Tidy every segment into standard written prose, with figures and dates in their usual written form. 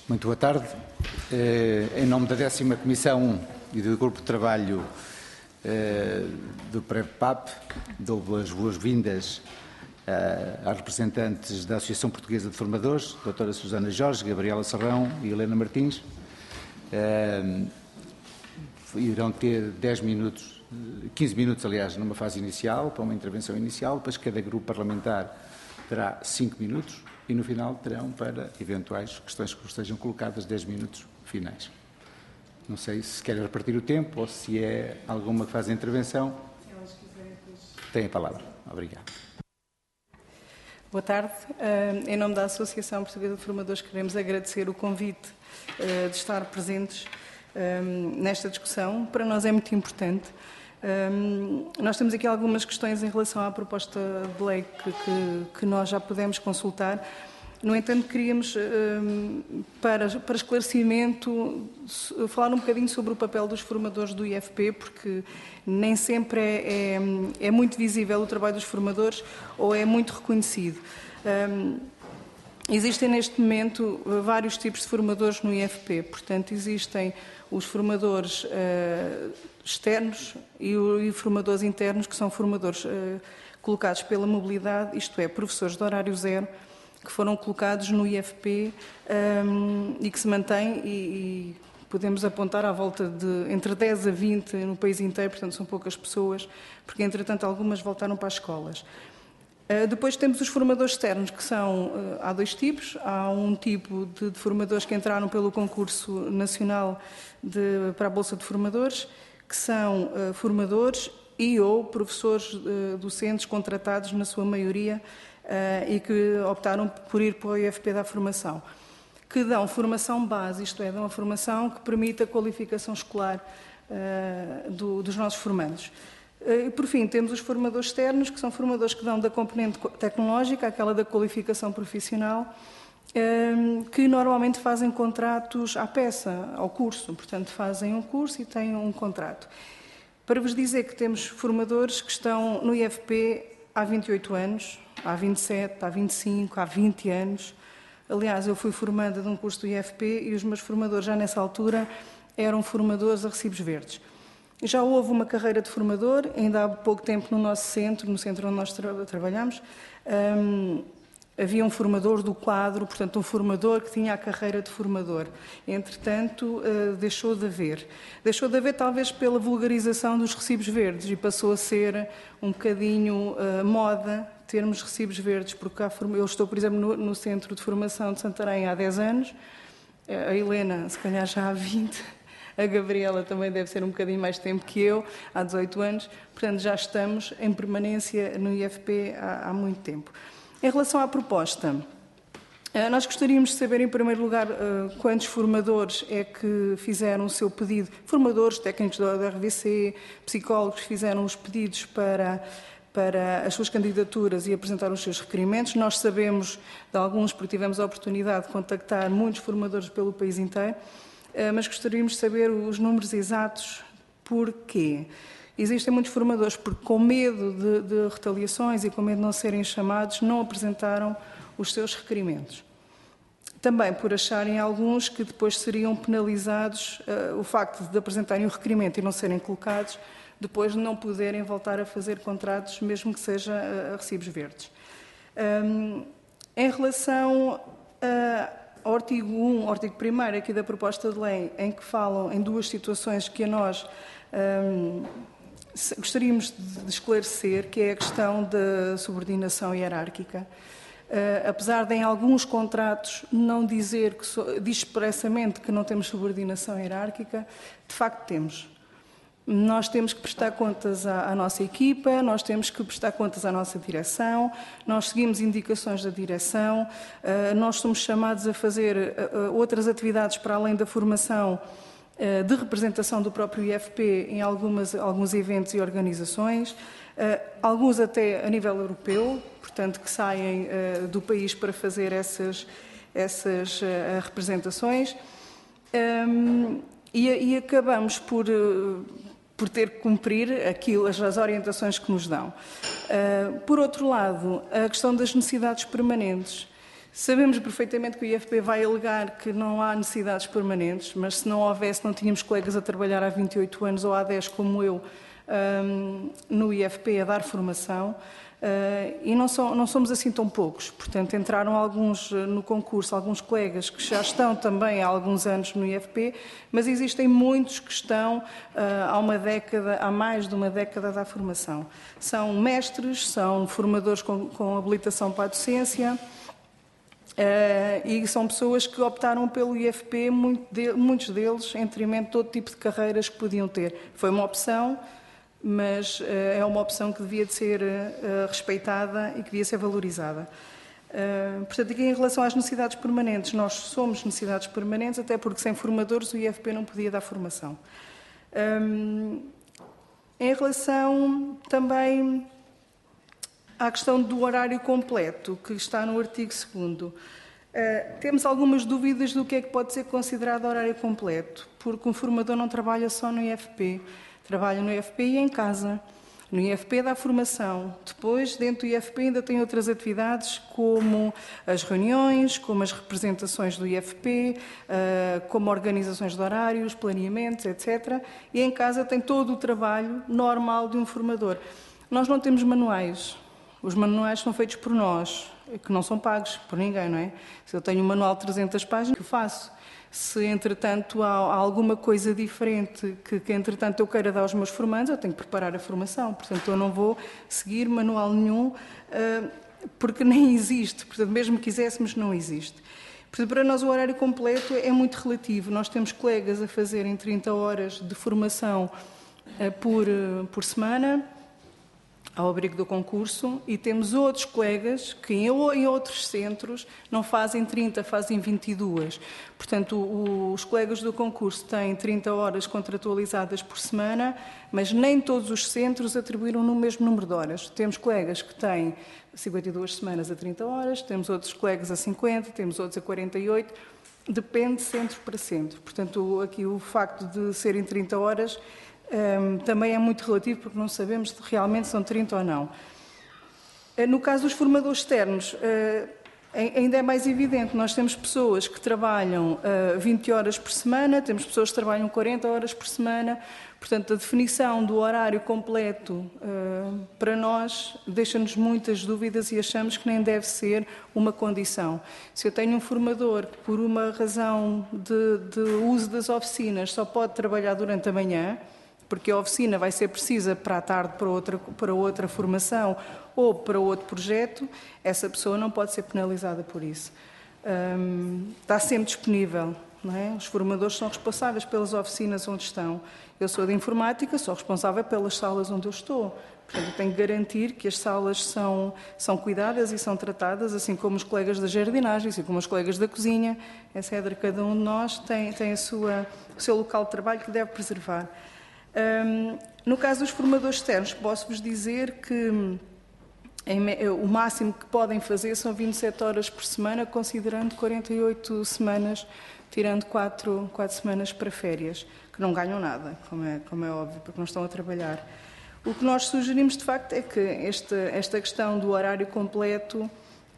Muito boa tarde. Em nome da 10ª Comissão e do Grupo de Trabalho do PREPAP, dou as boas-vindas às representantes da Associação Portuguesa de Formadores, a Dra. Susana Jorge, Gabriela Serrão e Helena Martins. Irão ter 10 minutos, 15 minutos, aliás, numa fase inicial, para uma intervenção inicial, depois cada grupo parlamentar terá 5 minutos e no final terão para eventuais questões que estejam colocadas 10 minutos finais. Não sei se querem repartir o tempo ou se é alguma que faz a intervenção. Se elas quiserem, tem a palavra. Obrigado. Boa tarde. Em nome da Associação Portuguesa de Formadores, queremos agradecer o convite de estar presentes nesta discussão. Para nós é muito importante. Nós temos aqui algumas questões em relação à proposta de lei que nós já pudemos consultar. No entanto, queríamos, para esclarecimento, falar um bocadinho sobre o papel dos formadores do IFP, porque nem sempre é muito visível o trabalho dos formadores ou é muito reconhecido. Existem neste momento vários tipos de formadores no IFP, portanto existem os formadores externos e formadores internos, que são formadores colocados pela mobilidade, isto é, professores de horário zero, que foram colocados no IFP e que se mantêm e podemos apontar à volta de entre 10 a 20 no país inteiro, portanto são poucas pessoas, porque entretanto algumas voltaram para as escolas. Depois temos os formadores externos, que são, há dois tipos. Há um tipo de formadores que entraram pelo concurso nacional para a Bolsa de Formadores, que são formadores e ou professores docentes contratados, na sua maioria, e que optaram por ir para o IFP da formação, que dão formação base, isto é, dão a formação que permite a qualificação escolar dos nossos formandos. E, por fim, temos os formadores externos, que são formadores que dão da componente tecnológica, aquela da qualificação profissional, que normalmente fazem contratos à peça, ao curso. Portanto, fazem um curso e têm um contrato. Para vos dizer que temos formadores que estão no IFP há 28 anos, há 27, há 25, há 20 anos. Aliás, eu fui formanda de um curso do IFP e os meus formadores, já nessa altura, eram formadores a recibos verdes. Já houve uma carreira de formador, ainda há pouco tempo no nosso centro, no centro onde nós trabalhamos, havia um formador do quadro, portanto um formador que tinha a carreira de formador. Entretanto, deixou de haver. Deixou de haver talvez pela vulgarização dos recibos verdes e passou a ser um bocadinho moda termos recibos verdes, porque eu estou, por exemplo, no Centro de Formação de Santarém há 10 anos, a Helena, se calhar já há 20, a Gabriela também deve ser um bocadinho mais tempo que eu, há 18 anos, portanto já estamos em permanência no IFP há muito tempo. Em relação à proposta, nós gostaríamos de saber, em primeiro lugar, quantos formadores é que fizeram o seu pedido, formadores, técnicos da RVC, psicólogos que fizeram os pedidos para as suas candidaturas e apresentar os seus requerimentos. Nós sabemos de alguns, porque tivemos a oportunidade de contactar muitos formadores pelo país inteiro, mas gostaríamos de saber os números exatos. Porquê? Existem muitos formadores porque, com medo de retaliações e com medo de não serem chamados, não apresentaram os seus requerimentos. Também por acharem alguns que depois seriam penalizados, o facto de apresentarem o requerimento e não serem colocados, depois de não poderem voltar a fazer contratos, mesmo que seja a recibos verdes. Em relação ao artigo 1, ao artigo 1º aqui da proposta de lei, em que falam em duas situações que a nós gostaríamos de esclarecer, que é a questão da subordinação hierárquica. Apesar de em alguns contratos não dizer, diz expressamente que não temos subordinação hierárquica, de facto temos. Nós temos que prestar contas à nossa equipa, nós temos que prestar contas à nossa direção, nós seguimos indicações da direção, nós somos chamados a fazer outras atividades para além da formação de representação do próprio IFP em alguns eventos e organizações, alguns até a nível europeu, portanto que saem do país para fazer essas representações, e acabamos por ter que cumprir as orientações que nos dão. Por outro lado, a questão das necessidades permanentes. Sabemos perfeitamente que o IFP vai alegar que não há necessidades permanentes, mas se não houvesse, não tínhamos colegas a trabalhar há 28 anos ou há 10 como eu no IFP a dar formação. E não somos assim tão poucos, portanto entraram alguns no concurso, alguns colegas que já estão também há alguns anos no IFP, mas existem muitos que estão há mais de uma década da formação. São mestres, são formadores com habilitação para a docência e são pessoas que optaram pelo IFP, muitos deles em detrimento de todo tipo de carreiras que podiam ter. Foi uma opção, mas é uma opção que devia de ser respeitada e que devia ser valorizada. Portanto, aqui em relação às necessidades permanentes, nós somos necessidades permanentes, até porque sem formadores o IFP não podia dar formação. Em relação também à questão do horário completo, que está no artigo 2º, temos algumas dúvidas do que é que pode ser considerado horário completo, porque um formador não trabalha só no IFP. Trabalha no IFP e em casa. No IFP dá formação. Depois, dentro do IFP, ainda tem outras atividades, como as reuniões, como as representações do IFP, como organizações de horários, planeamentos, etc. E em casa tem todo o trabalho normal de um formador. Nós não temos manuais. Os manuais são feitos por nós, que não são pagos por ninguém, não é? Se eu tenho um manual de 300 páginas, o que eu faço? Se, entretanto, há alguma coisa diferente que, entretanto, eu queira dar aos meus formandos, eu tenho que preparar a formação. Portanto, eu não vou seguir manual nenhum, porque nem existe. Portanto, mesmo que quiséssemos, não existe. Portanto, para nós o horário completo é muito relativo. Nós temos colegas a fazerem 30 horas de formação por semana, ao abrigo do concurso, e temos outros colegas que em outros centros não fazem 30, fazem 22. Portanto, os colegas do concurso têm 30 horas contratualizadas por semana, mas nem todos os centros atribuíram no mesmo número de horas. Temos colegas que têm 52 semanas a 30 horas, temos outros colegas a 50, temos outros a 48, depende de centro para centro. Portanto, aqui o facto de serem 30 horas também é muito relativo, porque não sabemos se realmente são 30 ou não. No caso dos formadores externos, ainda é mais evidente. Nós temos pessoas que trabalham 20 horas por semana, temos pessoas que trabalham 40 horas por semana. Portanto, a definição do horário completo para nós deixa-nos muitas dúvidas e achamos que nem deve ser uma condição. Se eu tenho um formador que, por uma razão de uso das oficinas, só pode trabalhar durante a manhã, porque a oficina vai ser precisa para a tarde para outra formação ou para outro projeto, essa pessoa não pode ser penalizada por isso. Está sempre disponível, não é? Os formadores são responsáveis pelas oficinas onde estão. Eu sou de informática, sou responsável pelas salas onde eu estou. Portanto, eu tenho que garantir que as salas são cuidadas e são tratadas, assim como os colegas da jardinagem, assim como os colegas da cozinha, etc. Cada um de nós tem o seu local de trabalho que deve preservar. No caso dos formadores externos, posso-vos dizer que o máximo que podem fazer são 27 horas por semana, considerando 48 semanas, tirando 4 semanas para férias, que não ganham nada, como é óbvio, porque não estão a trabalhar. O que nós sugerimos, de facto, é que esta questão do horário completo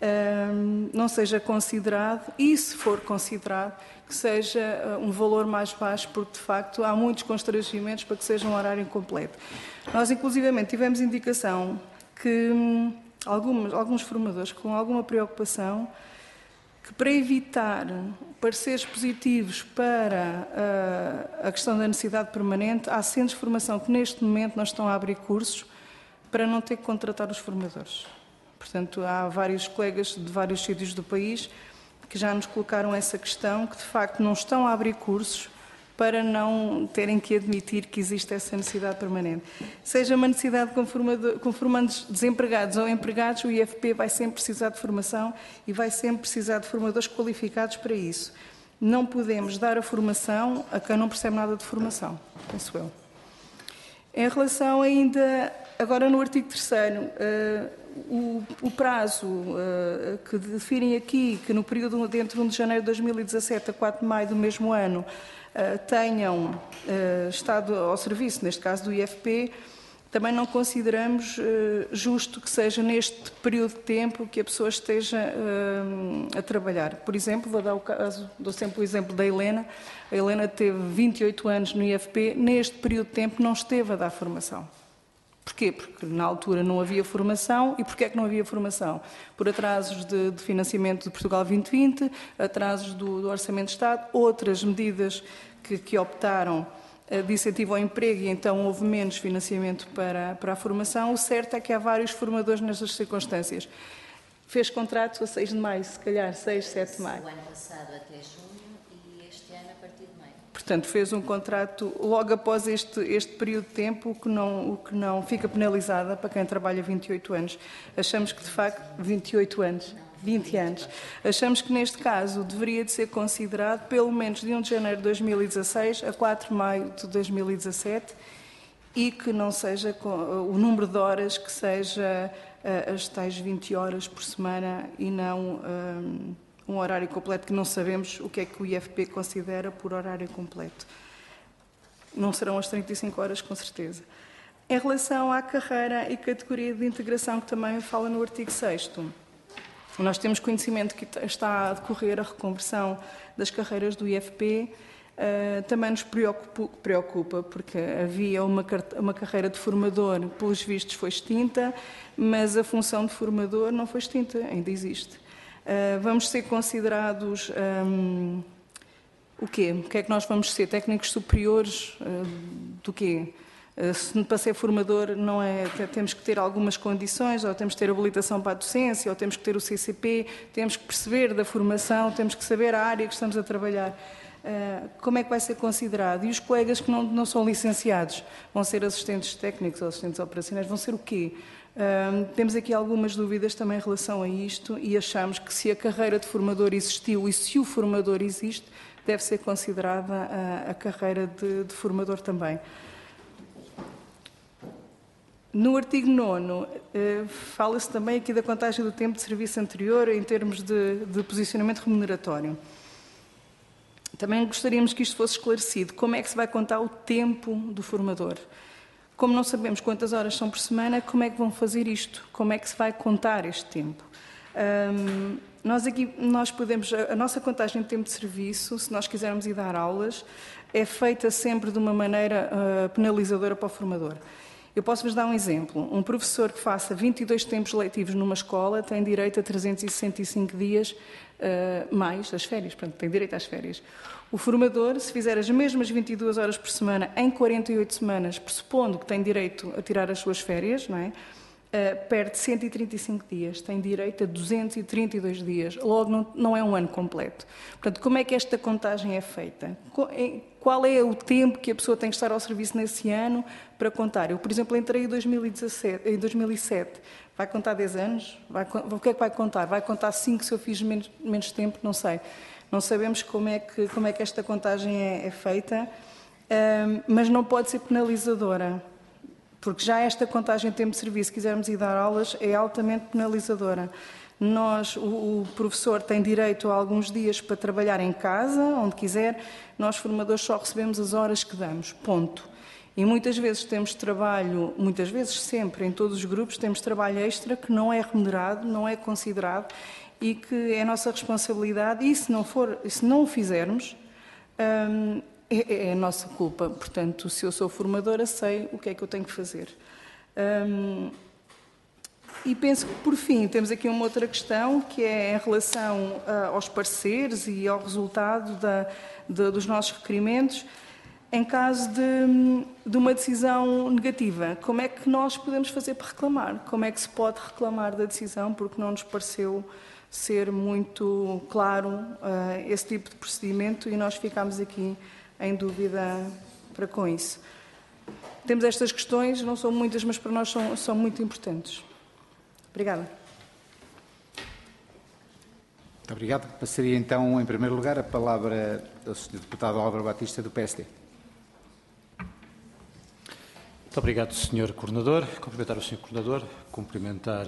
não seja considerado, e se for considerado, que seja um valor mais baixo, porque de facto há muitos constrangimentos para que seja um horário incompleto. Nós, inclusivamente, tivemos indicação que alguns formadores com alguma preocupação que, para evitar pareceres positivos para a questão da necessidade permanente, há centros de formação que neste momento não estão a abrir cursos para não ter que contratar os formadores. Portanto, há vários colegas de vários sítios do país que já nos colocaram essa questão, que de facto não estão a abrir cursos para não terem que admitir que existe essa necessidade permanente. Seja uma necessidade com formandos desempregados ou empregados, o IFP vai sempre precisar de formação e vai sempre precisar de formadores qualificados para isso. Não podemos dar a formação a quem não percebe nada de formação, penso eu. Em relação ainda, agora no artigo 3º, o prazo que definem aqui, que no período de entre 1 de janeiro de 2017 a 4 de maio do mesmo ano tenham estado ao serviço, neste caso do IFP, Também não consideramos justo que seja neste período de tempo que a pessoa esteja a trabalhar. Por exemplo, dou sempre o exemplo da Helena. A Helena teve 28 anos no IFP, neste período de tempo não esteve a dar formação. Porquê? Porque na altura não havia formação. E porquê é que não havia formação? Por atrasos de financiamento de Portugal 2020, atrasos do Orçamento de Estado, outras medidas que optaram de incentivo ao emprego, e então houve menos financiamento para a formação. O certo é que há vários formadores nestas circunstâncias. Fez contrato a 6 de maio, se calhar, 6, 7 de maio. O ano passado até junho e este ano a partir de maio. Portanto, fez um contrato logo após este período de tempo, o que não fica penalizada para quem trabalha 28 anos. Achamos que, de facto, 28 anos. 20 anos. Achamos que, neste caso, deveria de ser considerado pelo menos de 1 de janeiro de 2016 a 4 de maio de 2017 e que não seja o número de horas que seja as tais 20 horas por semana e não um horário completo, que não sabemos o que é que o IFP considera por horário completo. Não serão as 35 horas, com certeza. Em relação à carreira e categoria de integração, que também fala no artigo 6º, nós temos conhecimento que está a decorrer a reconversão das carreiras do IFP. Também nos preocupa, porque havia uma carreira de formador, pelos vistos foi extinta, mas a função de formador não foi extinta, ainda existe. Vamos ser considerados o quê? O que é que nós vamos ser? Técnicos superiores do quê? Se para ser formador não é, temos que ter algumas condições, ou temos que ter habilitação para a docência, ou temos que ter o CCP, temos que perceber da formação, temos que saber a área que estamos a trabalhar. Como é que vai ser considerado? E os colegas que não são licenciados vão ser assistentes técnicos ou assistentes operacionais, vão ser o quê? Temos aqui algumas dúvidas também em relação a isto e achamos que se a carreira de formador existiu e se o formador existe, deve ser considerada a carreira de formador também. No artigo 9º, fala-se também aqui da contagem do tempo de serviço anterior em termos de posicionamento remuneratório. Também gostaríamos que isto fosse esclarecido. Como é que se vai contar o tempo do formador? Como não sabemos quantas horas são por semana, como é que vão fazer isto? Como é que se vai contar este tempo? Nós podemos, a nossa contagem de tempo de serviço, se nós quisermos ir dar aulas, é feita sempre de uma maneira penalizadora para o formador. Eu posso-vos dar um exemplo. Um professor que faça 22 tempos letivos numa escola tem direito a 365 dias mais as férias, portanto, tem direito às férias. O formador, se fizer as mesmas 22 horas por semana em 48 semanas, pressupondo que tem direito a tirar as suas férias, não é? Perde 135 dias, tem direito a 232 dias, logo não é um ano completo. Portanto, como é que esta contagem é feita? Qual é o tempo que a pessoa tem que estar ao serviço nesse ano para contar? Eu, por exemplo, entrei em 2007, vai contar 10 anos? O que é que vai contar? Vai contar 5 se eu fiz menos tempo? Não sei. Não sabemos como é que esta contagem é feita, mas não pode ser penalizadora. Porque já esta contagem de tempo de serviço, se quisermos ir dar aulas, é altamente penalizadora. O professor tem direito a alguns dias para trabalhar em casa, onde quiser. Nós, formadores, só recebemos as horas que damos, ponto. E muitas vezes temos trabalho, muitas vezes sempre, em todos os grupos, temos trabalho extra que não é remunerado, não é considerado e que é a nossa responsabilidade. E se não o fizermos, é a nossa culpa. Portanto, se eu sou formadora, sei o que é que eu tenho que fazer. E penso que, por fim, temos aqui uma outra questão, que é em relação aos pareceres e ao resultado dos nossos requerimentos. Em caso de uma decisão negativa, como é que nós podemos fazer para reclamar? Como é que se pode reclamar da decisão, porque não nos pareceu ser muito claro esse tipo de procedimento e nós ficámos aqui em dúvida para com isso. Temos estas questões, não são muitas, mas para nós são muito importantes. Obrigada. Muito obrigado. Passaria então, em primeiro lugar, a palavra ao Sr. Deputado Álvaro Batista, do PSD. Muito obrigado, Sr. Coordenador. Cumprimentar o Sr. Coordenador, cumprimentar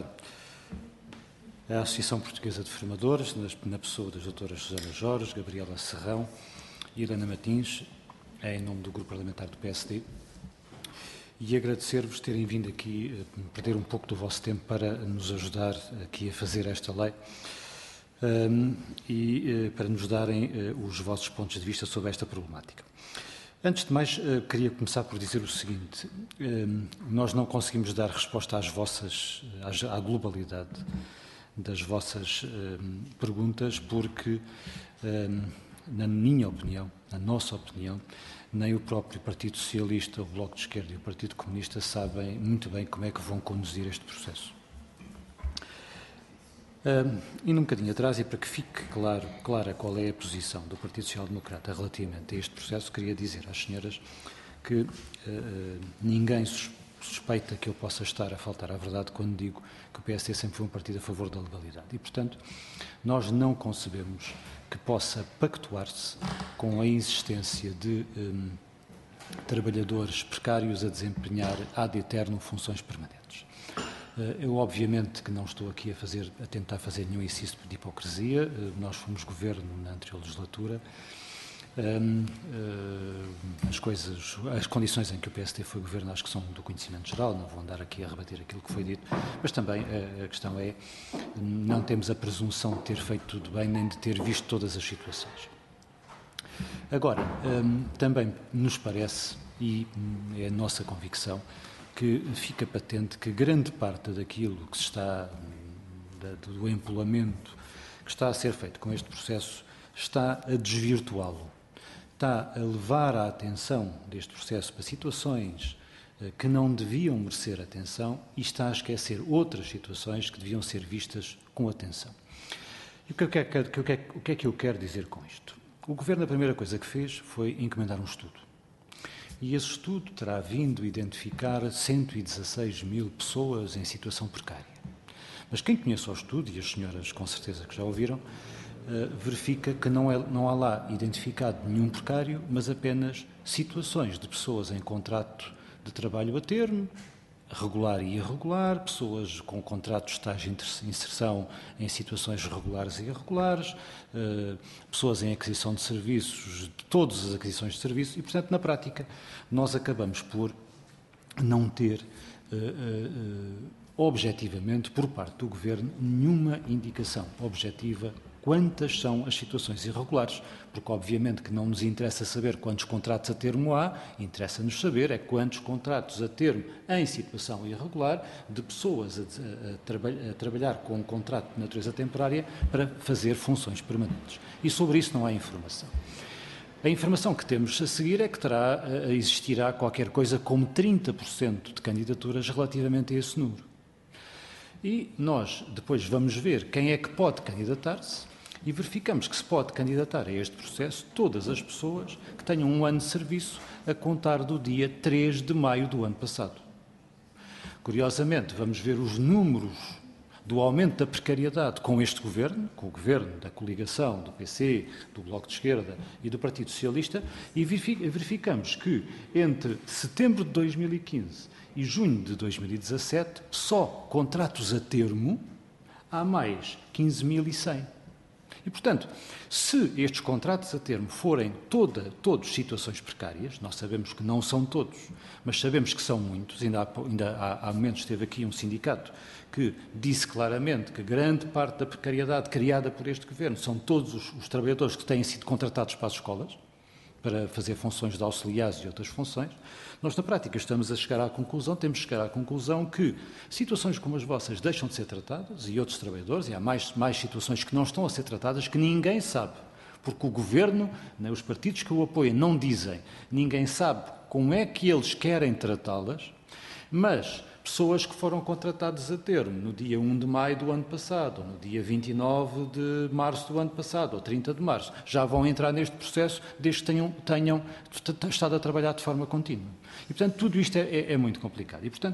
a Associação Portuguesa de Formadores, na pessoa das doutoras Susana Jorge, Gabriela Serrão e Helena Martins, em nome do Grupo Parlamentar do PSD. e agradecer-vos terem vindo aqui perder um pouco do vosso tempo para nos ajudar aqui a fazer esta lei e para nos darem os vossos pontos de vista sobre esta problemática. Antes de mais, queria começar por dizer o seguinte: nós não conseguimos dar resposta à globalidade das vossas perguntas porque, na minha opinião, na nossa opinião, nem o próprio Partido Socialista, o Bloco de Esquerda e o Partido Comunista sabem muito bem como é que vão conduzir este processo. Indo um bocadinho atrás, e para que fique clara qual é a posição do Partido Social Democrata relativamente a este processo, queria dizer às senhoras que ninguém suspeita que eu possa estar a faltar à verdade quando digo que o PSD sempre foi um partido a favor da legalidade. E, portanto, nós não concebemos que possa pactuar-se com a existência de trabalhadores precários a desempenhar ad eterno funções permanentes. Eu, obviamente, que não estou aqui a tentar fazer nenhum exercício de hipocrisia. Nós fomos governo na anterior legislatura. As condições em que o PSD foi governo acho que são do conhecimento geral, não vou andar aqui a rebater aquilo que foi dito, mas também a questão é, não temos a presunção de ter feito tudo bem, nem de ter visto todas as situações. Agora, também nos parece, e é a nossa convicção, que fica patente que grande parte daquilo que se está, do empolamento que está a ser feito com este processo, está a desvirtuá-lo. Está a levar a atenção deste processo para situações que não deviam merecer atenção e está a esquecer outras situações que deviam ser vistas com atenção. E o que é que eu quero dizer com isto? O Governo, a primeira coisa que fez foi encomendar um estudo. E esse estudo terá vindo identificar 116 mil pessoas em situação precária. Mas quem conhece o estudo, e as senhoras com certeza que já ouviram, verifica que não há lá identificado nenhum precário, mas apenas situações de pessoas em contrato de trabalho a termo, regular e irregular, pessoas com contratos de estágio de inserção em situações regulares e irregulares, pessoas em aquisição de serviços, de todas as aquisições de serviços, e, portanto, na prática, nós acabamos por não ter objetivamente, por parte do Governo, nenhuma indicação objetiva quantas são as situações irregulares, porque obviamente que não nos interessa saber quantos contratos a termo há, interessa-nos saber é quantos contratos a termo em situação irregular de pessoas a trabalhar com um contrato de natureza temporária para fazer funções permanentes. E sobre isso não há informação. A informação que temos a seguir é que existirá qualquer coisa como 30% de candidaturas relativamente a esse número. E nós depois vamos ver quem é que pode candidatar-se e verificamos que se pode candidatar a este processo todas as pessoas que tenham um ano de serviço a contar do dia 3 de maio do ano passado. Curiosamente, vamos ver os números do aumento da precariedade com este Governo, com o Governo da coligação, do PC, do Bloco de Esquerda e do Partido Socialista, e verificamos que entre setembro de 2015 e junho de 2017, só contratos a termo, há mais 15.100. E, portanto, se estes contratos a termo forem todos situações precárias, nós sabemos que não são todos, mas sabemos que são muitos, ainda há momentos esteve aqui um sindicato que disse claramente que grande parte da precariedade criada por este Governo são todos os trabalhadores que têm sido contratados para as escolas, para fazer funções de auxiliares e outras funções. Nós, na prática, temos de chegar à conclusão que situações como as vossas deixam de ser tratadas e outros trabalhadores, e há mais situações que não estão a ser tratadas que ninguém sabe, porque o Governo, os partidos que o apoiam não dizem, ninguém sabe como é que eles querem tratá-las, mas pessoas que foram contratadas a termo no dia 1 de maio do ano passado, ou no dia 29 de março do ano passado, ou 30 de março, já vão entrar neste processo desde que tenham estado a trabalhar de forma contínua. E, portanto, tudo isto é muito complicado. E, portanto,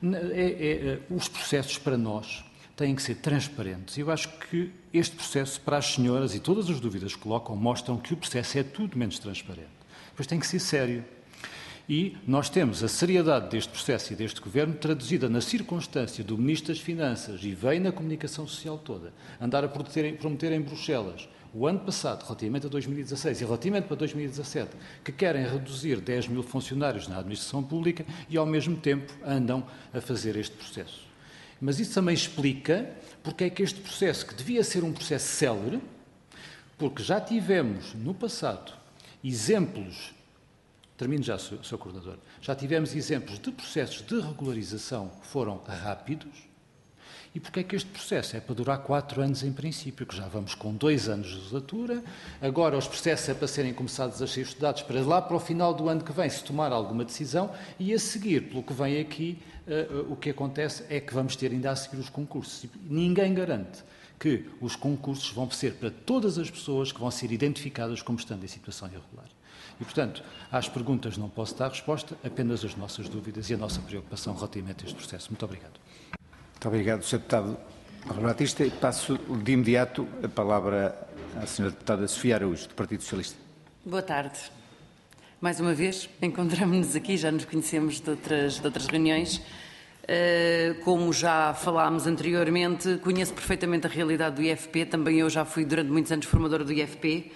os processos para nós têm que ser transparentes. Eu acho que este processo, para as senhoras, e todas as dúvidas que colocam, mostram que o processo é tudo menos transparente. Depois tem que ser sério. E nós temos a seriedade deste processo e deste Governo traduzida na circunstância do Ministro das Finanças, e veio na comunicação social toda, andar a prometer em Bruxelas o ano passado, relativamente a 2016 e relativamente para 2017, que querem reduzir 10 mil funcionários na administração pública e, ao mesmo tempo, andam a fazer este processo. Mas isso também explica porque é que este processo, que devia ser um processo célere, porque já tivemos no passado exemplos, termino já, Sr. Coordenador, já tivemos exemplos de processos de regularização que foram rápidos. E porque é que este processo é para durar 4 anos em princípio, que já vamos com 2 anos de legislatura, agora os processos é para serem começados a ser estudados para lá para o final do ano que vem se tomar alguma decisão e a seguir, pelo que vem aqui, o que acontece é que vamos ter ainda a seguir os concursos. E ninguém garante que os concursos vão ser para todas as pessoas que vão ser identificadas como estando em situação irregular. E, portanto, às perguntas não posso dar resposta, apenas as nossas dúvidas e a nossa preocupação relativamente a este processo. Muito obrigado. Muito obrigado, Sr. Deputado Álvaro Batista. E passo de imediato a palavra à Sra. Deputada Sofia Araújo, do Partido Socialista. Boa tarde. Mais uma vez, encontramos-nos aqui, já nos conhecemos de outras reuniões. Como já falámos anteriormente, conheço perfeitamente a realidade do IFP, também eu já fui durante muitos anos formadora do IFP.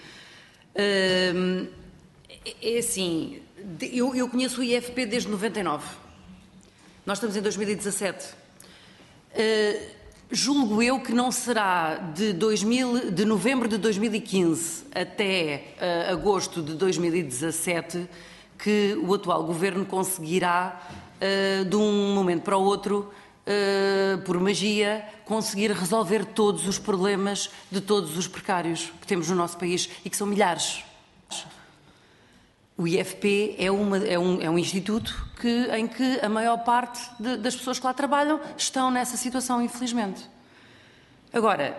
É assim, eu conheço o IFP desde 99. Nós estamos em 2017. Julgo eu que não será de novembro de 2015 até agosto de 2017 que o atual governo conseguirá, de um momento para o outro, por magia, conseguir resolver todos os problemas de todos os precários que temos no nosso país e que são milhares. O IFP é um instituto em que a maior parte das pessoas que lá trabalham estão nessa situação, infelizmente. Agora,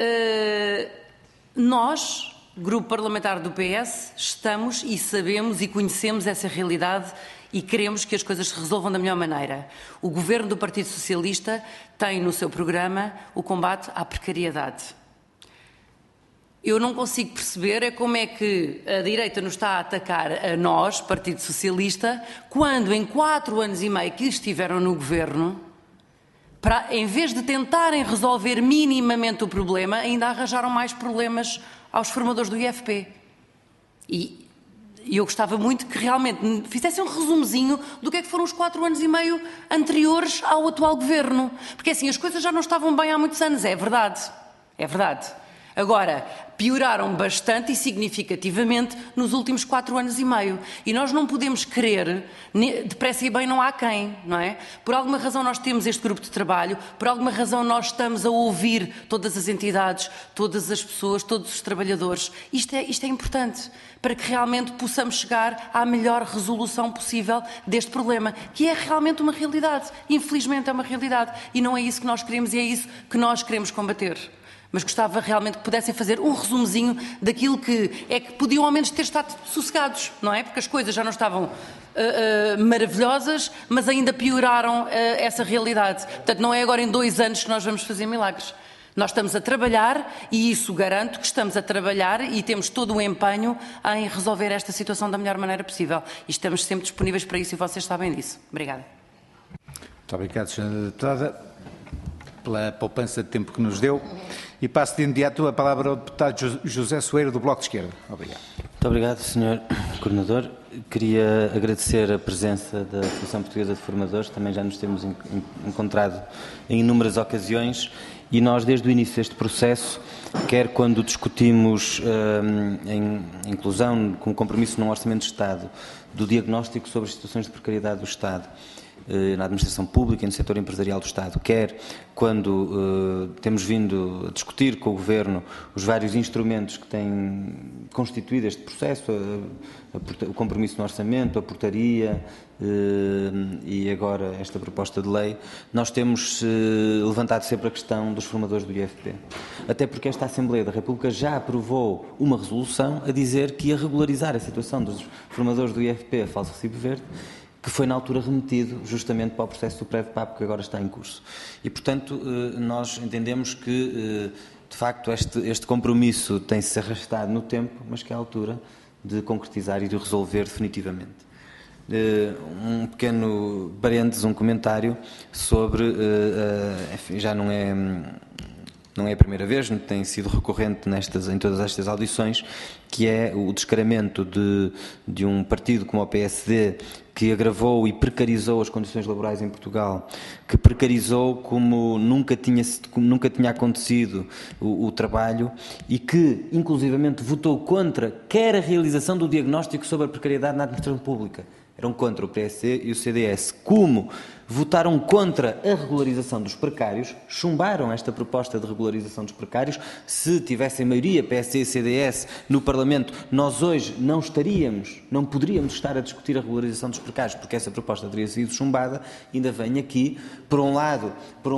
nós, Grupo Parlamentar do PS, estamos e sabemos e conhecemos essa realidade e queremos que as coisas se resolvam da melhor maneira. O Governo do Partido Socialista tem no seu programa o combate à precariedade. Eu não consigo perceber como é que a direita nos está a atacar a nós, Partido Socialista, quando em 4 anos e meio que estiveram no governo, em vez de tentarem resolver minimamente o problema, ainda arranjaram mais problemas aos formadores do IFP. E eu gostava muito que realmente fizessem um resumozinho do que é que foram os 4 anos e meio anteriores ao atual governo. Porque assim, as coisas já não estavam bem há muitos anos, é verdade. É verdade. Agora, pioraram bastante e significativamente nos últimos 4 anos e meio. E nós não podemos querer, depressa e bem não há quem, não é? Por alguma razão nós temos este grupo de trabalho, por alguma razão nós estamos a ouvir todas as entidades, todas as pessoas, todos os trabalhadores. Isto é importante para que realmente possamos chegar à melhor resolução possível deste problema, que é realmente uma realidade. Infelizmente é uma realidade. E não é isso que nós queremos e é isso que nós queremos combater. Mas gostava realmente que pudessem fazer um resumozinho daquilo que podiam ao menos ter estado sossegados, não é? Porque as coisas já não estavam maravilhosas, mas ainda pioraram essa realidade. Portanto, não é agora em 2 anos que nós vamos fazer milagres. Nós estamos a trabalhar e isso garanto que estamos a trabalhar e temos todo o empenho em resolver esta situação da melhor maneira possível. E estamos sempre disponíveis para isso e vocês sabem disso. Obrigada. Muito obrigado, Sra. Deputada, pela poupança de tempo que nos deu. E passo de imediato a palavra ao deputado José Soeiro, do Bloco de Esquerda. Obrigado. Muito obrigado, Sr. Coordenador. Queria agradecer a presença da Associação Portuguesa de Formadores, também já nos temos encontrado em inúmeras ocasiões e nós, desde o início deste processo, quer quando discutimos a inclusão como compromisso num Orçamento de Estado do diagnóstico sobre as situações de precariedade do Estado, na administração pública e no setor empresarial do Estado, quer quando temos vindo a discutir com o Governo os vários instrumentos que têm constituído este processo, o compromisso no orçamento, a portaria e agora esta proposta de lei, nós temos levantado sempre a questão dos formadores do IFP. Até porque esta Assembleia da República já aprovou uma resolução a dizer que ia regularizar a situação dos formadores do IFP a falso recibo verde, que foi na altura remetido justamente para o processo do PREV-PAP que agora está em curso. E, portanto, nós entendemos que, de facto, este compromisso tem-se arrastado no tempo, mas que é a altura de concretizar e de resolver definitivamente. Um pequeno parênteses, um comentário sobre, enfim, já não é não é a primeira vez, tem sido recorrente em todas estas audições, que é o descaramento de um partido como o PSD, que agravou e precarizou as condições laborais em Portugal, que precarizou como nunca tinha acontecido o trabalho e que, inclusivamente, votou contra quer a realização do diagnóstico sobre a precariedade na administração pública. Eram contra o PSD e o CDS. Como votaram contra a regularização dos precários, chumbaram esta proposta de regularização dos precários. Se tivessem maioria PSD e CDS no Parlamento, nós hoje não poderíamos estar a discutir a regularização dos precários, porque essa proposta teria sido chumbada. Ainda vem aqui, por um lado,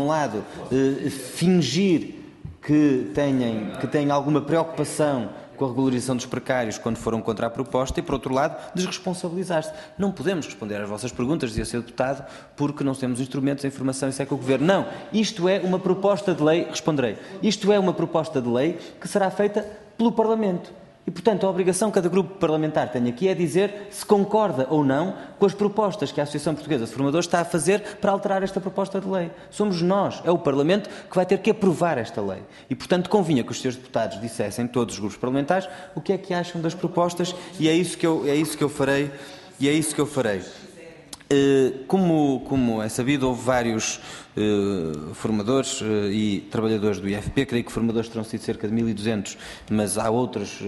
fingir que têm alguma preocupação com a regularização dos precários quando foram contra a proposta e, por outro lado, desresponsabilizar-se. Não podemos responder às vossas perguntas, dizia o Sr. Deputado, porque não temos instrumentos, a informação, isso é com o Governo. Não, isto é uma proposta de lei, responderei, isto é uma proposta de lei que será feita pelo Parlamento. E, portanto, a obrigação que cada grupo parlamentar tem aqui é dizer se concorda ou não com as propostas que a Associação Portuguesa de Formadores está a fazer para alterar esta proposta de lei. Somos nós, é o Parlamento, que vai ter que aprovar esta lei. E, portanto, convinha que os senhores deputados dissessem, todos os grupos parlamentares, o que é que acham das propostas, e é isso que eu farei. Como é sabido, houve vários formadores e trabalhadores do IFP, creio que formadores terão sido cerca de 1.200, mas há outras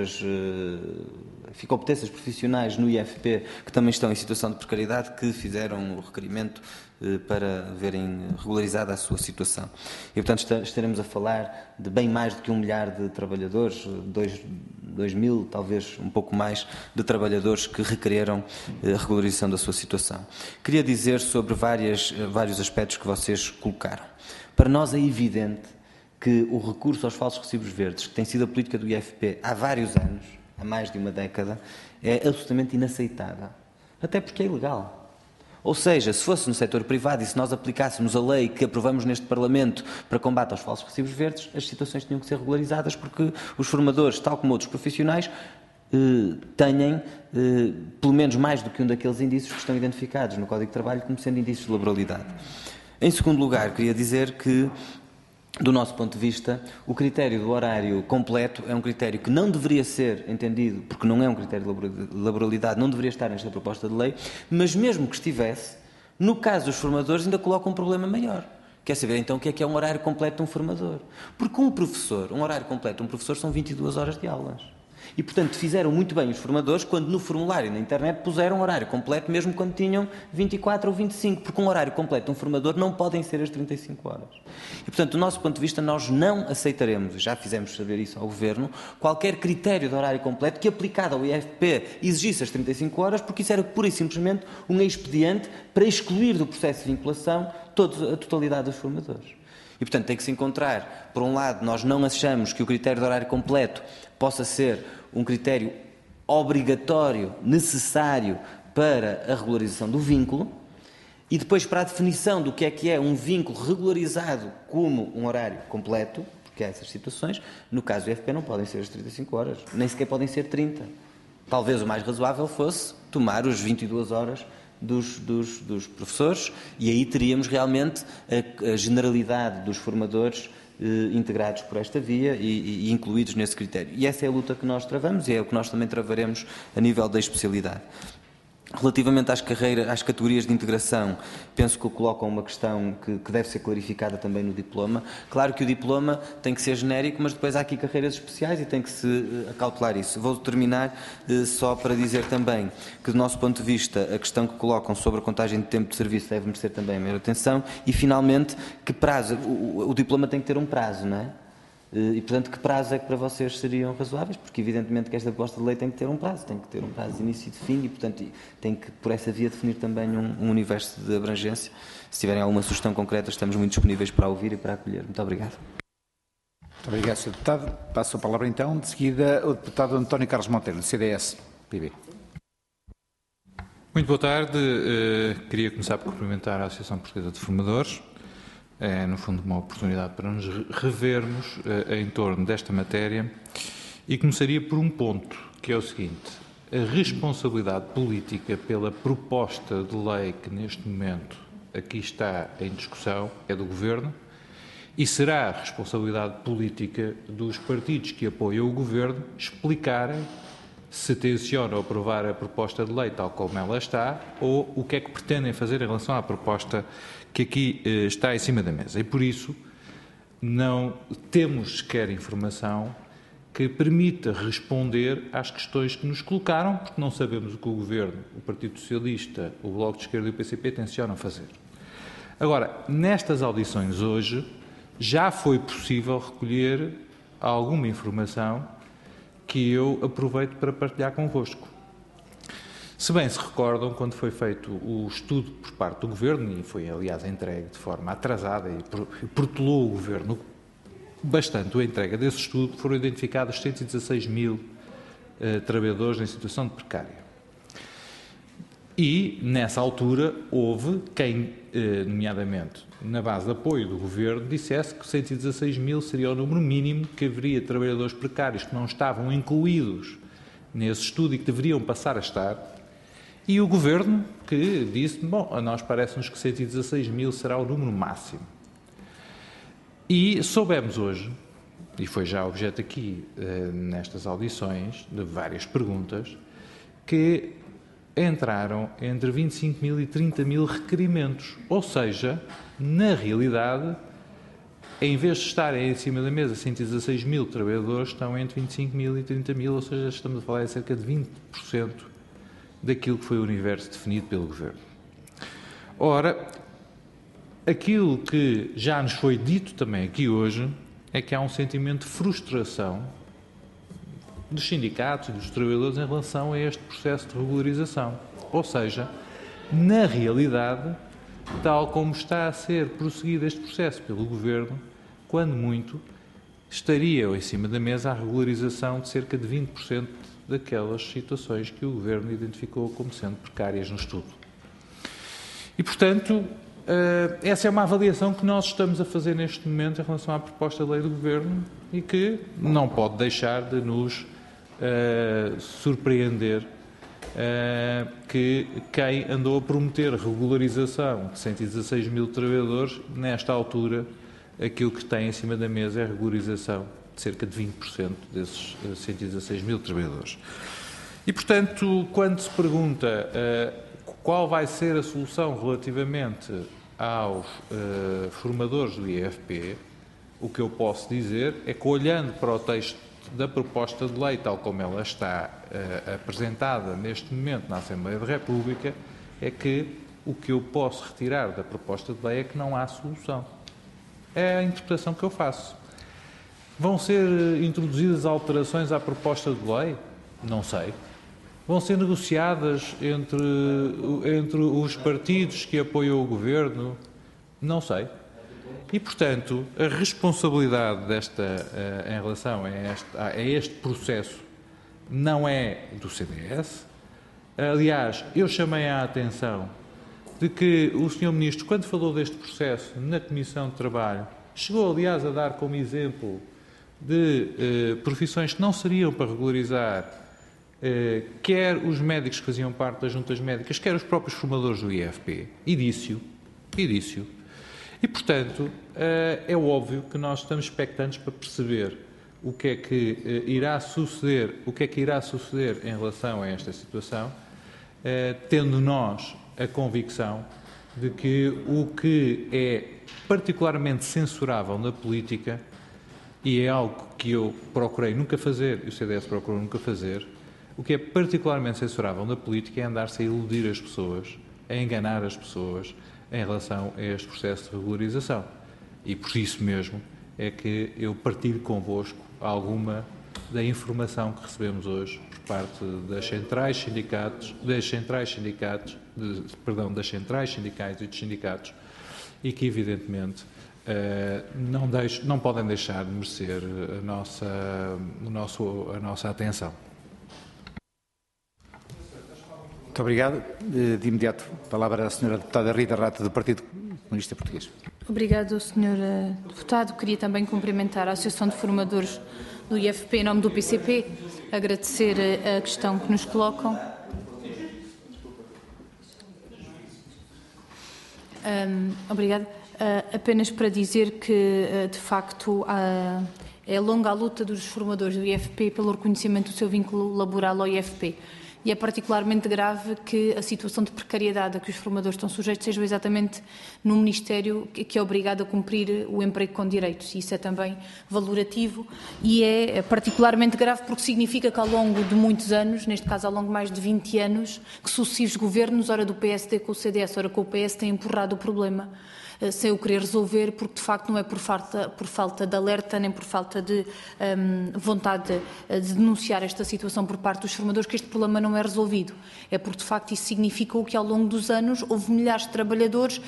competências profissionais no IFP que também estão em situação de precariedade, que fizeram o requerimento para verem regularizada a sua situação. E, portanto, estaremos a falar de bem mais do que 1 milhar de trabalhadores, 2.000, talvez um pouco mais, de trabalhadores que requereram a regularização da sua situação. Queria dizer sobre vários aspectos que vocês colocaram. Para nós é evidente que o recurso aos falsos recibos verdes, que tem sido a política do IFP há vários anos, há mais de uma década, é absolutamente inaceitável. Até porque é ilegal. Ou seja, se fosse no setor privado e se nós aplicássemos a lei que aprovamos neste Parlamento para combate aos falsos recibos verdes, as situações tinham que ser regularizadas, porque os formadores, tal como outros profissionais, têm pelo menos mais do que um daqueles indícios que estão identificados no Código de Trabalho como sendo indícios de laboralidade. Em segundo lugar, queria dizer que, do nosso ponto de vista, o critério do horário completo é um critério que não deveria ser entendido, porque não é um critério de laboralidade, não deveria estar nesta proposta de lei, mas mesmo que estivesse, no caso dos formadores ainda coloca um problema maior. Quer saber então o que é um horário completo de um formador? Porque um horário completo de um professor são 22 horas de aulas. E, portanto, fizeram muito bem os formadores quando no formulário na internet puseram horário completo, mesmo quando tinham 24 ou 25, porque um horário completo de um formador não podem ser as 35 horas. E, portanto, do nosso ponto de vista, nós não aceitaremos, já fizemos saber isso ao Governo, qualquer critério de horário completo que, aplicado ao IFP, exigisse as 35 horas, porque isso era pura e simplesmente um expediente para excluir do processo de vinculação a totalidade dos formadores. E, portanto, tem que se encontrar, por um lado, nós não achamos que o critério de horário completo possa ser um critério obrigatório, necessário para a regularização do vínculo, e depois para a definição do que é um vínculo regularizado como um horário completo, porque há essas situações, no caso do IFP não podem ser as 35 horas, nem sequer podem ser 30. Talvez o mais razoável fosse tomar os 22 horas dos professores, e aí teríamos realmente a generalidade dos formadores integrados por esta via e incluídos nesse critério. E essa é a luta que nós travamos e é o que nós também travaremos a nível da especialidade. Relativamente às categorias de integração, penso que colocam uma questão que deve ser clarificada também no diploma. Claro que o diploma tem que ser genérico, mas depois há aqui carreiras especiais e tem que se acautelar isso. Vou terminar só para dizer também que, do nosso ponto de vista, a questão que colocam sobre a contagem de tempo de serviço deve merecer também a maior atenção. E, finalmente, que prazo? O diploma tem que ter um prazo, não é? E, portanto, que prazo é que para vocês seriam razoáveis? Porque, evidentemente, que esta proposta de lei tem que ter um prazo de início e de fim e, portanto, tem que, por essa via, definir também um universo de abrangência. Se tiverem alguma sugestão concreta, estamos muito disponíveis para ouvir e para acolher. Muito obrigado. Muito obrigado, Sr. Deputado. Passo a palavra, então, de seguida, ao Deputado António Carlos Monteiro, CDS-PB. Muito boa tarde. Queria começar por cumprimentar a Associação Portuguesa de Formadores. É, no fundo, uma oportunidade para nos revermos em torno desta matéria, e começaria por um ponto, que é o seguinte: a responsabilidade política pela proposta de lei que neste momento aqui está em discussão é do Governo, E será a responsabilidade política dos partidos que apoiam o Governo explicarem se tencionam aprovar a proposta de lei tal como ela está ou o que é que pretendem fazer em relação à proposta que aqui está em cima da mesa. E por isso não temos sequer informação que permita responder às questões que nos colocaram, porque não sabemos o que o Governo, o Partido Socialista, o Bloco de Esquerda e o PCP tencionam fazer. Agora, nestas audições hoje, já foi possível recolher alguma informação que eu aproveito para partilhar convosco. Se bem se recordam, quando foi feito o estudo por parte do Governo, e foi aliás entregue de forma atrasada e protelou o Governo bastante a entrega desse estudo, foram identificados 116 mil trabalhadores em situação de precária. E, nessa altura, houve quem, nomeadamente na base de apoio do Governo, dissesse que 116 mil seria o número mínimo que haveria de trabalhadores precários que não estavam incluídos nesse estudo e que deveriam passar a estar. E o Governo que disse, bom, a nós parece-nos que 116 mil será o número máximo. E soubemos hoje, e foi já objeto aqui nestas audições, de várias perguntas, que entraram entre 25 mil e 30 mil requerimentos. Ou seja, na realidade, em vez de estarem em cima da mesa 116 mil trabalhadores, estão entre 25 mil e 30 mil, ou seja, estamos a falar de cerca de 20% daquilo que foi o universo definido pelo Governo. Ora, aquilo que já nos foi dito também aqui hoje é que há um sentimento de frustração dos sindicatos e dos trabalhadores em relação a este processo de regularização. Ou seja, na realidade, tal como está a ser prosseguido este processo pelo Governo, quando muito, estaria em cima da mesa a regularização de cerca de 20% daquelas situações que o Governo identificou como sendo precárias no estudo. E, portanto, essa é uma avaliação que nós estamos a fazer neste momento em relação à proposta de lei do Governo e que não pode deixar de nos surpreender que quem andou a prometer regularização de 116 mil trabalhadores, nesta altura, aquilo que tem em cima da mesa é a regularização de cerca de 20% desses 116 mil trabalhadores. E, portanto, quando se pergunta qual vai ser a solução relativamente aos formadores do IFP, o que eu posso dizer é que, olhando para o texto da proposta de lei, tal como ela está apresentada neste momento na Assembleia da República, é que o que eu posso retirar da proposta de lei é que não há solução. É a interpretação que eu faço. Vão ser introduzidas alterações à proposta de lei? Não sei. Vão ser negociadas entre os partidos que apoiam o Governo? Não sei. E, portanto, a responsabilidade em relação a este processo não é do CDS. Aliás, eu chamei a atenção de que o Sr. Ministro, quando falou deste processo na Comissão de Trabalho, chegou, aliás, a dar como exemplo de profissões que não seriam para regularizar quer os médicos que faziam parte das juntas médicas, quer os próprios formadores do IFP. E disse-o. E, portanto, é óbvio que nós estamos expectantes para perceber o que é que irá suceder, em relação a esta situação, tendo nós a convicção de que o que é particularmente censurável na política, e é algo que eu procurei nunca fazer, e o CDS procurou nunca fazer, o que é particularmente censurável na política é andar-se a iludir as pessoas, a enganar as pessoas, em relação a este processo de regularização. E por isso mesmo é que eu partilho convosco alguma da informação que recebemos hoje por parte das centrais sindicais e dos sindicatos e que, evidentemente, não podem deixar de merecer a nossa atenção. Muito obrigado. De imediato, a palavra à Sra. Deputada Rita Rata, do Partido Comunista Português. Obrigado, Sr. Deputado. Queria também cumprimentar a Associação de Formadores do IFP em nome do PCP, agradecer a questão que nos colocam. Obrigada. apenas para dizer que, de facto, é longa a luta dos formadores do IFP pelo reconhecimento do seu vínculo laboral ao IFP. E é particularmente grave que a situação de precariedade a que os formadores estão sujeitos seja exatamente no Ministério que é obrigado a cumprir o emprego com direitos. Isso é também valorativo e é particularmente grave porque significa que ao longo de muitos anos, neste caso ao longo de mais de 20 anos, que sucessivos governos, ora do PSD com o CDS, ora com o PS, têm empurrado o problema sem o querer resolver, porque de facto não é por falta de alerta nem por falta de vontade de denunciar esta situação por parte dos formadores que este problema não é resolvido. É porque de facto isso significou que ao longo dos anos houve milhares de trabalhadores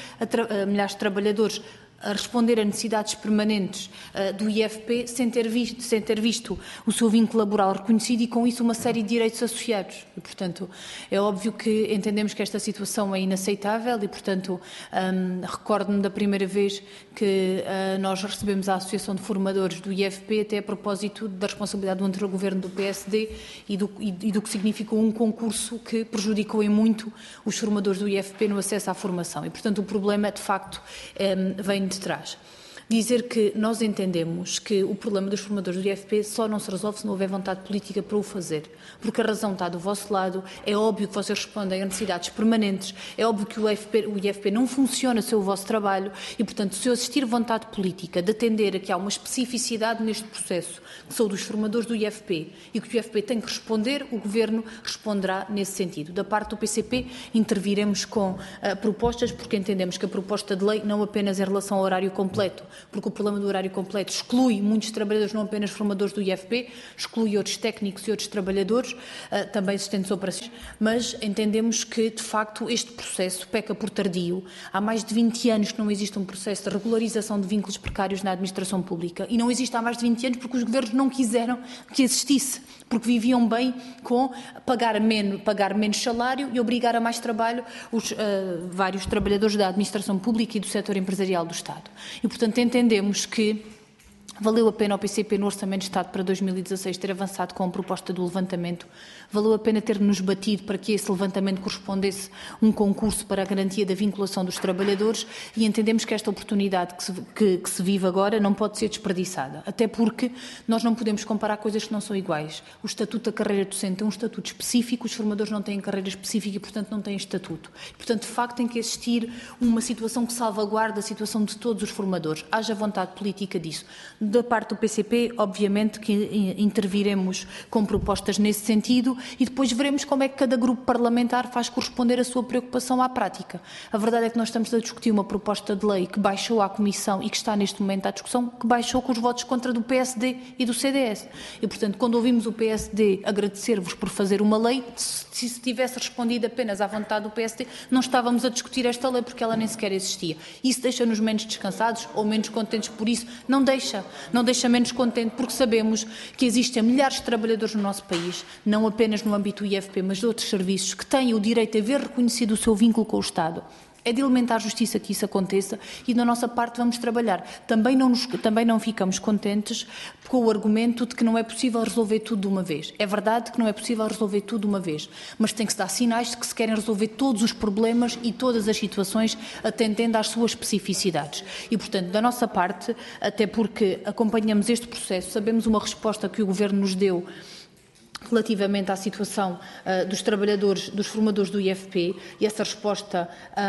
a responder a necessidades permanentes do IFP sem ter visto o seu vínculo laboral reconhecido e com isso uma série de direitos associados. E, portanto, é óbvio que entendemos que esta situação é inaceitável e, portanto, recordo-me da primeira vez que nós recebemos a Associação de Formadores do IFP até a propósito da responsabilidade do anterior governo do PSD e do que significou um concurso que prejudicou em muito os formadores do IFP no acesso à formação. E, portanto, o problema, de facto, vem de trás. Dizer que nós entendemos que o problema dos formadores do IFP só não se resolve se não houver vontade política para o fazer, porque a razão está do vosso lado, é óbvio que vocês respondem a necessidades permanentes, é óbvio que o IFP não funciona sem o vosso trabalho e, portanto, se existir vontade política de atender a que há uma especificidade neste processo, que são dos formadores do IFP e que o IFP tem que responder, o Governo responderá nesse sentido. Da parte do PCP, interviremos com propostas, porque entendemos que a proposta de lei não apenas em relação ao horário completo, porque o problema do horário completo exclui muitos trabalhadores, não apenas formadores do IFP, exclui outros técnicos e outros trabalhadores, também assistentes operacionais, mas entendemos que, de facto, este processo peca por tardio. Há mais de 20 anos que não existe um processo de regularização de vínculos precários na administração pública e não existe há mais de 20 anos porque os governos não quiseram que existisse, porque viviam bem com pagar menos salário e obrigar a mais trabalho os vários trabalhadores da administração pública e do setor empresarial do Estado. E, portanto, entendemos que valeu a pena ao PCP no Orçamento de Estado para 2016 ter avançado com a proposta do levantamento, valeu a pena ter-nos batido para que esse levantamento correspondesse a um concurso para a garantia da vinculação dos trabalhadores e entendemos que esta oportunidade que se vive agora não pode ser desperdiçada, até porque nós não podemos comparar coisas que não são iguais. O Estatuto da Carreira Docente tem um estatuto específico, os formadores não têm carreira específica e, portanto, não têm estatuto. Portanto, de facto, tem que existir uma situação que salvaguarde a situação de todos os formadores. Haja vontade política disso. Da parte do PCP, obviamente que interviremos com propostas nesse sentido e depois veremos como é que cada grupo parlamentar faz corresponder a sua preocupação à prática. A verdade é que nós estamos a discutir uma proposta de lei que baixou à Comissão e que está neste momento à discussão, que baixou com os votos contra do PSD e do CDS. E, portanto, quando ouvimos o PSD agradecer-vos por fazer uma lei, se tivesse respondido apenas à vontade do PSD, não estávamos a discutir esta lei porque ela nem sequer existia. Isso deixa-nos menos descansados ou menos contentes por isso? Não deixa menos contente porque sabemos que existem milhares de trabalhadores no nosso país, não apenas no âmbito do IFP, mas de outros serviços, que têm o direito a ver reconhecido o seu vínculo com o Estado. É de elementar justiça que isso aconteça e da nossa parte vamos trabalhar. Também não ficamos contentes com o argumento de que não é possível resolver tudo de uma vez. É verdade que não é possível resolver tudo de uma vez, mas tem que se dar sinais de que se querem resolver todos os problemas e todas as situações atendendo às suas especificidades. E, portanto, da nossa parte, até porque acompanhamos este processo, sabemos uma resposta que o Governo nos deu relativamente à situação dos trabalhadores, dos formadores do IFP, e essa resposta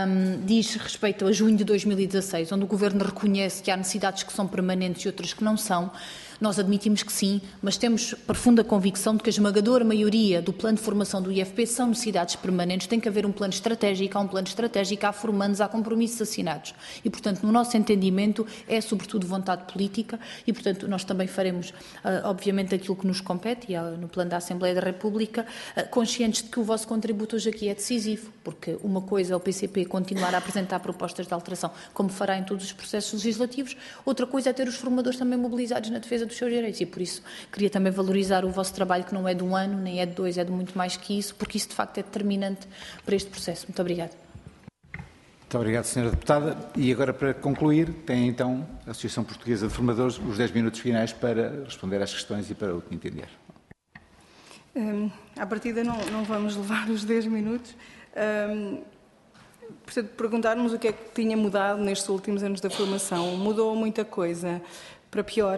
diz respeito a junho de 2016, onde o Governo reconhece que há necessidades que são permanentes e outras que não são. Nós admitimos que sim, mas temos profunda convicção de que a esmagadora maioria do plano de formação do IFP são necessidades permanentes. Tem que haver um plano estratégico, há um plano estratégico, há formandos, há compromissos assinados. E, portanto, no nosso entendimento, é sobretudo vontade política e, portanto, nós também faremos, obviamente, aquilo que nos compete, e no plano da Assembleia da República, conscientes de que o vosso contributo hoje aqui é decisivo, porque uma coisa é o PCP continuar a apresentar propostas de alteração, como fará em todos os processos legislativos, outra coisa é ter os formadores também mobilizados na defesa dos seus direitos e, por isso, queria também valorizar o vosso trabalho, que não é de um ano, nem é de 2, é de muito mais que isso, porque isso, de facto, é determinante para este processo. Muito obrigada. Muito obrigado, Sra. Deputada. E agora, para concluir, tem então a Associação Portuguesa de Formadores os 10 minutos finais para responder às questões e para o que entender. À partida não vamos levar os 10 minutos. portanto, perguntar-nos o que é que tinha mudado nestes últimos anos da formação. Mudou muita coisa, para pior.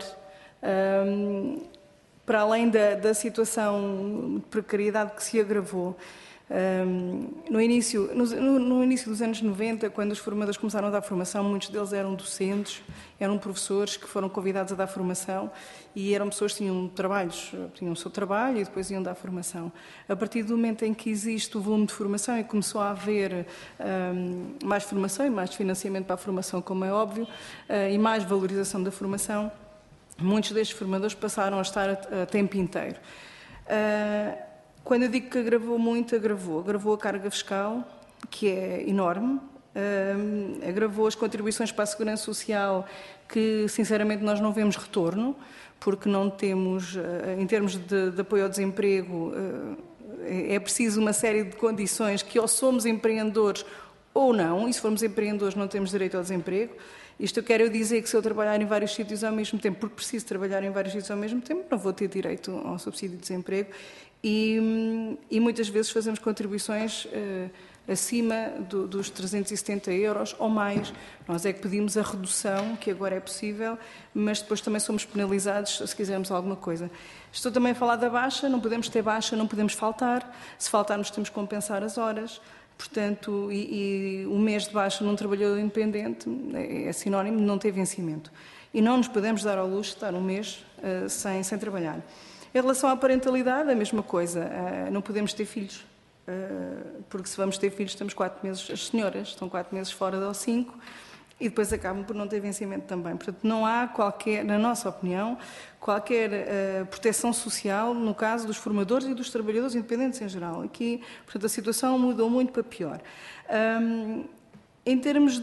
Para além da situação de precariedade que se agravou, no início dos anos 90, quando os formadores começaram a dar formação, muitos deles eram docentes, eram professores que foram convidados a dar formação e eram pessoas que tinham o seu trabalho e depois iam dar formação. A partir do momento em que existe o volume de formação e começou a haver mais formação e mais financiamento para a formação, como é óbvio, e mais valorização da formação, muitos destes formadores passaram a estar a tempo inteiro. Quando eu digo que agravou muito, agravou a carga fiscal, que é enorme, agravou as contribuições para a segurança social, que sinceramente nós não vemos retorno, porque não temos, em termos de apoio ao desemprego, é preciso uma série de condições que ou somos empreendedores ou não, e se formos empreendedores não temos direito ao desemprego. Isto eu quero dizer que se eu trabalhar em vários sítios ao mesmo tempo, porque preciso trabalhar em vários sítios ao mesmo tempo, não vou ter direito ao subsídio de desemprego e muitas vezes fazemos contribuições acima dos 370 euros ou mais. Nós é que pedimos a redução, que agora é possível, mas depois também somos penalizados se quisermos alguma coisa. Estou também a falar da baixa, não podemos ter baixa, não podemos faltar. Se faltarmos temos que compensar as horas. Portanto, e o mês de baixa num trabalhador independente é sinónimo de não ter vencimento. E não nos podemos dar ao luxo de estar um mês sem trabalhar. Em relação à parentalidade, a mesma coisa. Não podemos ter filhos, porque se vamos ter filhos estamos 4 meses, as senhoras estão 4 meses fora ou 5, e depois acabam por não ter vencimento também. Portanto, não há qualquer, na nossa opinião, qualquer proteção social no caso dos formadores e dos trabalhadores independentes em geral. Aqui, portanto, a situação mudou muito para pior. Em termos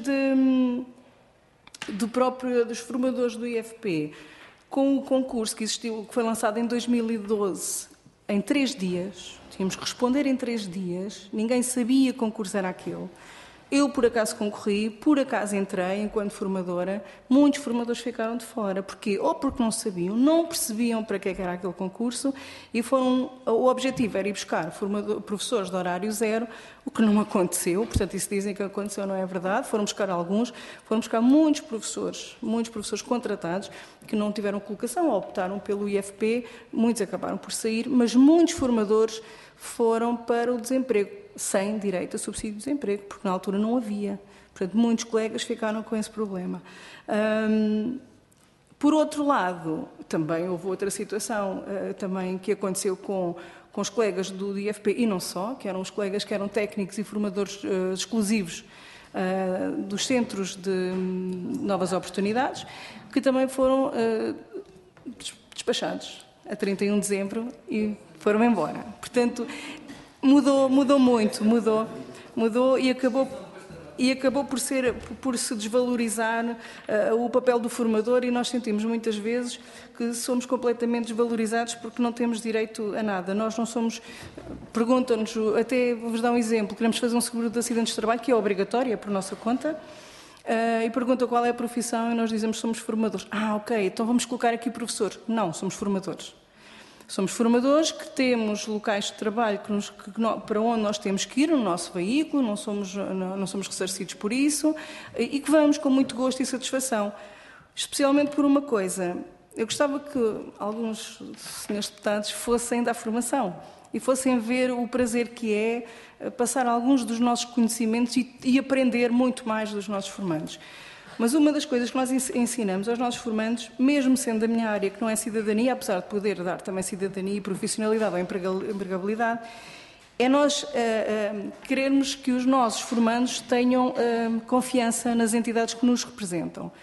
dos formadores do IFP, com o concurso que existiu, que foi lançado em 2012, em 3 dias, tínhamos que responder em 3 dias, ninguém sabia que concurso era aquele. Eu, por acaso, concorri, por acaso entrei enquanto formadora, muitos formadores ficaram de fora. Porquê? Ou porque não sabiam, não percebiam para que era aquele concurso e o objetivo era ir buscar professores de horário zero, o que não aconteceu, portanto, isso dizem que aconteceu, não é verdade. Foram buscar alguns, foram buscar muitos professores contratados que não tiveram colocação, optaram pelo IFP, muitos acabaram por sair, mas muitos formadores foram para o desemprego, sem direito a subsídio de desemprego, porque na altura não havia. Portanto, muitos colegas ficaram com esse problema. Por outro lado, também houve outra situação também que aconteceu com os colegas do IFP, e não só, que eram os colegas que eram técnicos e formadores exclusivos dos centros de novas oportunidades, que também foram despachados a 31 de dezembro e foram embora. Portanto, mudou muito e acabou por se desvalorizar o papel do formador, e nós sentimos muitas vezes que somos completamente desvalorizados porque não temos direito a nada. Nós não somos, perguntam-nos, até vou-vos dar um exemplo, queremos fazer um seguro de acidentes de trabalho que é obrigatório, é por nossa conta, e perguntam qual é a profissão e nós dizemos que somos formadores. Ok, então vamos colocar aqui professor. Não, somos formadores. Somos formadores que temos locais de trabalho para onde nós temos que ir no nosso veículo, não somos ressarcidos por isso, e que vamos com muito gosto e satisfação. Especialmente por uma coisa, eu gostava que alguns senhores deputados fossem dar formação e fossem ver o prazer que é passar alguns dos nossos conhecimentos e aprender muito mais dos nossos formandos. Mas uma das coisas que nós ensinamos aos nossos formandos, mesmo sendo da minha área, que não é cidadania, apesar de poder dar também cidadania e profissionalidade ou empregabilidade, é nós querermos que os nossos formandos tenham confiança nas entidades que nos representam.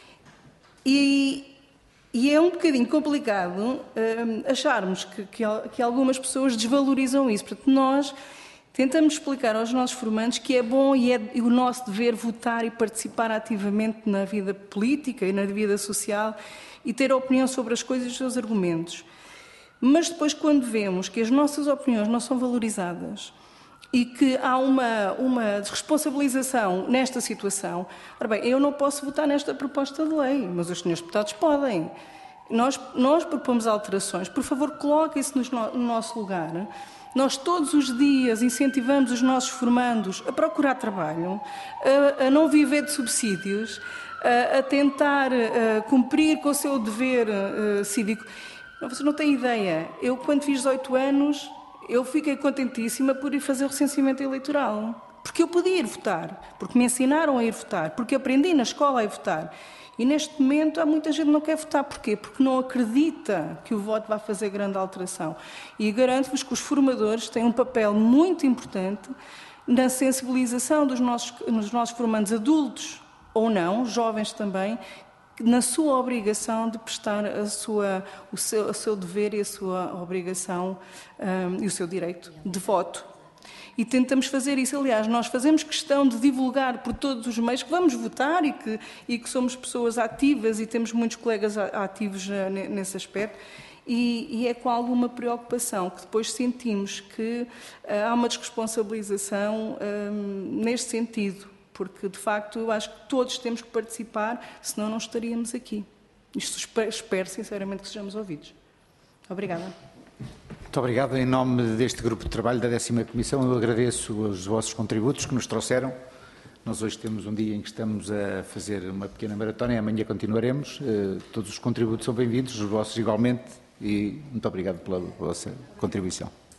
E é um bocadinho complicado acharmos que algumas pessoas desvalorizam isso. Portanto, nós tentamos explicar aos nossos formandos que é bom e é o nosso dever votar e participar ativamente na vida política e na vida social e ter opinião sobre as coisas e os seus argumentos. Mas depois, quando vemos que as nossas opiniões não são valorizadas e que há uma desresponsabilização nesta situação, ora bem, eu não posso votar nesta proposta de lei, mas os senhores deputados podem. Nós propomos alterações. Por favor, coloquem-se no nosso lugar Nós todos os dias incentivamos os nossos formandos a procurar trabalho, a não viver de subsídios, a tentar cumprir com o seu dever cívico. Você não tem ideia. Eu, quando fiz 18 anos, eu fiquei contentíssima por ir fazer o recenseamento eleitoral. Porque eu podia ir votar, porque me ensinaram a ir votar, porque aprendi na escola a ir votar. E neste momento há muita gente que não quer votar. Porquê? Porque não acredita que o voto vai fazer grande alteração. E garanto-vos que os formadores têm um papel muito importante na sensibilização dos nossos formandos adultos ou não, jovens também, na sua obrigação de prestar o seu dever e a sua obrigação e o seu direito de voto. E tentamos fazer isso. Aliás, nós fazemos questão de divulgar por todos os meios que vamos votar e que somos pessoas ativas e temos muitos colegas ativos nesse aspecto. E é com alguma preocupação que depois sentimos que há uma desresponsabilização neste sentido. Porque, de facto, eu acho que todos temos que participar, senão não estaríamos aqui. Isto espero, sinceramente, que sejamos ouvidos. Obrigada. Muito obrigado. Em nome deste grupo de trabalho da 10ª Comissão, eu agradeço os vossos contributos que nos trouxeram. Nós hoje temos um dia em que estamos a fazer uma pequena maratona e amanhã continuaremos. Todos os contributos são bem-vindos, os vossos igualmente, e muito obrigado pela vossa contribuição.